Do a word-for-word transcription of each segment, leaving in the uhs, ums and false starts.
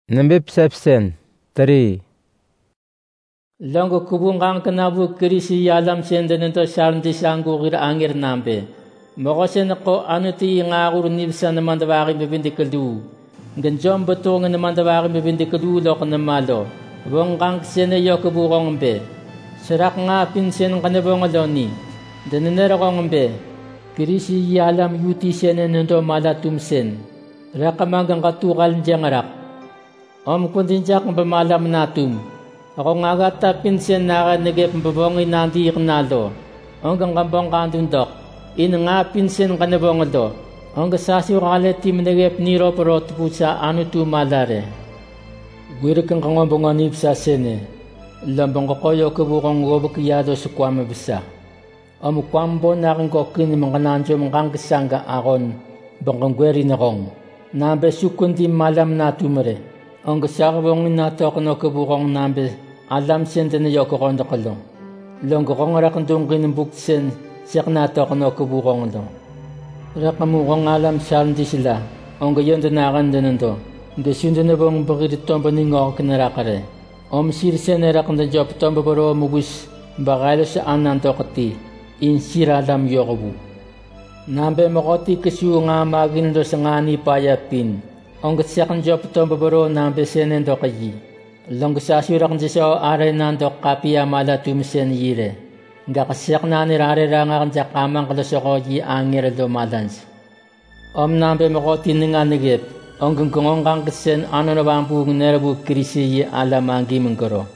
Nambip sepsen three. Longo kubungang kanabu kirisi yalam sendenento sharndi sangu gira angir nambe. Mokosen ko anuti ngagur nibsa naman dawari bibindikalu. Ganjom betong naman dawari bibindikalu lok namalo. Bonggang sene yokuburong be. Serak nga pinsen kanabong aloni. Dananarong be. Kirisi yalam yuti sene nento malatum sen. Rakamagang katukal jangarak. Om kundinjak bamalam natum. Ako nga gata pinsen naka nagip babongi nanti ikanalo. Ang gangambong kandundok. In nga pinsen kanabong alo. Ang gasasi wakale tim nagip niro pero tupusa ano tu malare. Guirik ang kangambong anib sa sene. Lambang kakoyo kabukang gobak yado sa kwame bisa. Om kwambo naking kokin mga nanjo mga kasanga akon. Bangkang gweri na kong. Nabe sukundi malam natumere. Ang gasakabong nato ako no kabukong nambe alam siyente na yoko ko na kalong. Longgo kong rakandong kinambuksen siyak nato ako no kabukong ito. Rakamukong alam siya hindi sila. Ang gayon danakan din ito. Gasyun din na bang bakiriton pa ningo ako kinarakare. Om sirsen na rakandang job itong babaro mubus bakalo sa anan to kati. Insira alam yoko bu. Nambe makoti kasyo nga magin do sa ngani payapin. Ang gasyakan job itong babaro ng besenen do kayi. Long gasasura kan siya aray nando kapia mala tumisen yire. Nga kasyak na nirare ranga kan siya kamang kalasoko yi angir do malans. Om nambe mako tininga nigip. Ang gungkong kang kasen ano na bang buong nerabu kirisi yi alamangi mengkoro.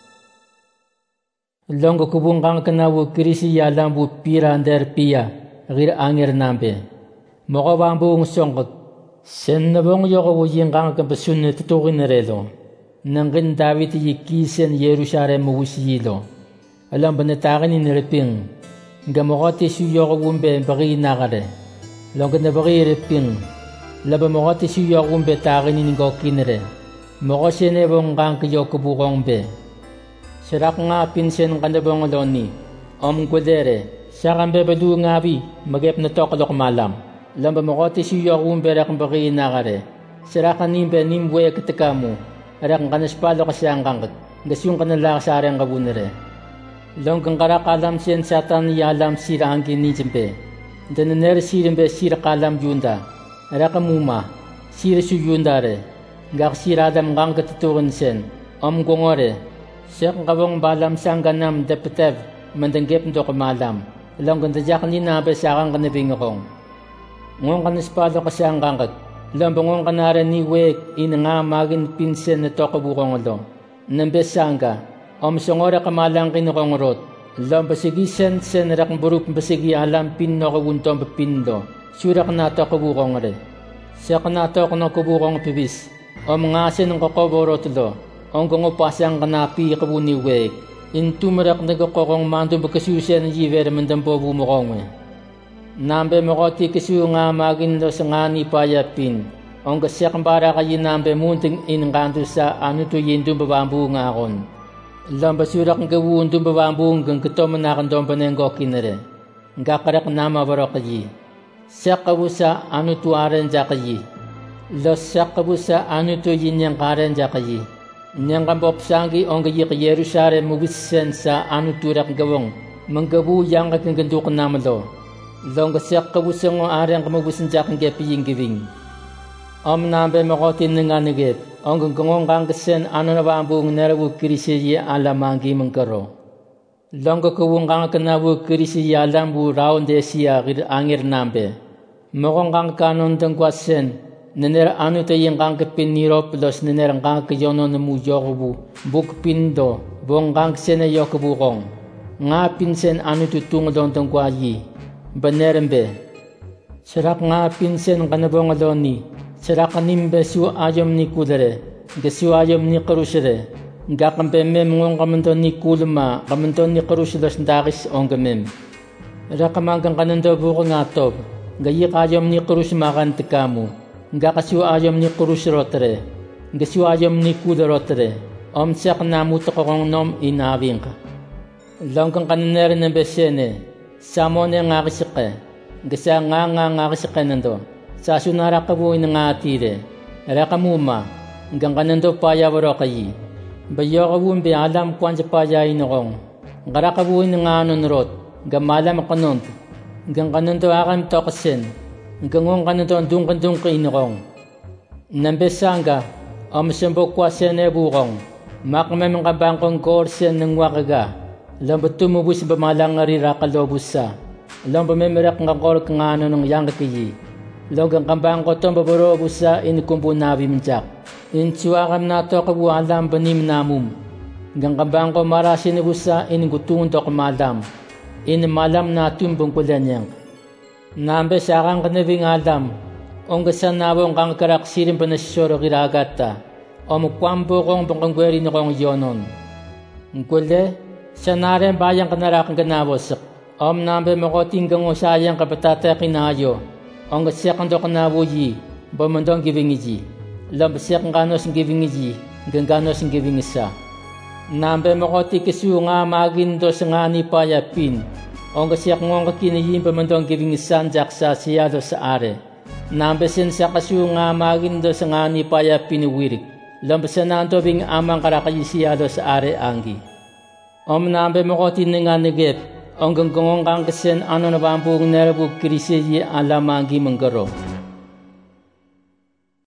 Long kubung kang kanabu kirisi yi alam bu pira der pia. Gir angir nambe. Mako bang buong songkot. Sen na bong yoko wujing kang kampasun na tutukin na relo. Nangkin David yikisen Yerusalem mawusilo. Alam ba natakin ni niriping. Gamokoti su yoko wumbe baki nakare. Longkan na baki riping. Laba mokoti su yoko wumbe takin ni ngokinere. Moko sene bong kang kiyoko bukong be. Sirak nga pinsen kanabong aloni. Om kudere. Sakang bebadu ngabi. Magep na tokalok malam. Lamba makoti siya kung berak baki nakare. Sirakan nimbe nimwe katikamu. Arak kanaspalo kasyang kangkat. Gasyong kanala kasarang kabunere. Longgang karakalam siyan satan yalam sira angkin ni jempe. Dananer sirimbe sira kalam yunda. Arakamuma. Sira su yundare. Gak siradam kangkat tuturun sen. Om gongore. Siyak kabong balam sangganam depetev. Mandanggep ndo kamalam. Longgang tajak ni nabe sakang kanabing akong. Ngong kanaspalo kasi ang kangkat. Lambangong kanara ni wek ina nga magin pinsen na tokabukong alo. Nambesanga. Om songora kamalang kinukong Lambasigi sen sen rak burup basigi alam pin no kawuntong papindo. Surak na tokabukong re. Siya kanato ko no kabukong pibis. Om nga sen ng kakoborot lo. Om kong upasang kanapi kabuni wek. Intumarak nagakokong mando bakasusen yiver mandampo bumukong Nambe makoti kisu nga magin do sa ngani payapin. Ang gasyak para kayi nambe munting inkanto sa ano to yindong babambu nga akon. Lambasurak ng gawun dong babambu ng katoman na kandong panenggo kinere. Nga karak nama baro kayi. Siyak kabu sa ano to aren dya kayi. Los siyak kabu sa ano to yinyang karen dya kayi. Niyang kambop sangi ang kayi ka Yerusalem mubisen sa ano to rak gawong. Manggabu yang kaking gandukan namalo. Long kasyak kabusang ang ariang kamabusin dyak ang gepiying giving. Om nambe makotin nga nagip. Ang gangkong kang kasen ano na ba ang buong narabu kirisi alamangi mangkaro. Long kakawang kang kanabu kirisi alam bu raon de siya angir nambe. Makong kang kanon dang kwasen. Nanera ano tayong kang kapiniro plus nanera kang kayono na mujoko bu. Buk pindo. Buong kang kasen na yokabukong. Nga pinsen ano tutungolong dang kwayi. Banerembe. Sirak nga pinsen kanabong aloni. Sirak kanimbe su ayom ni kudere. Gasu ayom ni karusere. Gakampe mem ngong kamanton ni kuluma. Kamanton ni karusilos dakis ongamem. Rakamagang kanando buko nga tob. Gayik ayom ni karusmakan tikamu. Gakasu ayom ni karusirotere. Gasu ayom ni kudarotere. Om siyak namuto kong nom inawing ka. Longkang kananere ng besene. Samone nga kisike. Gasa nga nga nga kisike nando. Sa sunara kabuhin nga atire. Rakamuma. hanggang kanando paya waro kayi. Bayo kawun be alam kwan sa paya inokong. Ngara kawun nga anon rot, hanggang malam kanond. Hanggang kanando akam tokasin, hanggang ngong kanando dungkan-dungkan inokong. Nambesanga, omsembok kwa sene bukong. Makamamang kabangkong korsen ng wakaga. Lambot tumubus ba malang ngarira kalobusa. Lambot memerak nga kol nga ano ng yang kayi. Logang kambangko tomba borobusa inikumbu nabi menjak. Insuakam na to kabu alam banim namum. Gang kambangko marasin ibusa inigutungan to kamalam. In malam na tumbong kulanyang. Nambe sa akang kanabing alam. Onggasan nawong kang karaksirin pa na siyoro kiragata. O mukwambo kong pangkangweri na kong yonon. Ngkule, siya na rin bayang kanarakang kanawasak. Om nambe makoting gango sayang kapatata kinayo. Onggasya kang do kanawoyi, bamandong giving iji. Lambasya kang ganos ng giving iji, hanggang ganos ng giving isa. Nambe makoti kisu nga magindo sa nga ni payapin. Onggasya kang ngong kakinayin bamandong giving isa jak sa siyado sa are. Nambe sin sa kasu nga magindo sa nga ni payapin wirik. Lambasya na ang tobing amang karakayi siyado sa are anggi. Om nambe makoti nga negep. Hanggang gongong kang kasen ano na bambong nerabog kirisiyi alamagi manggaro.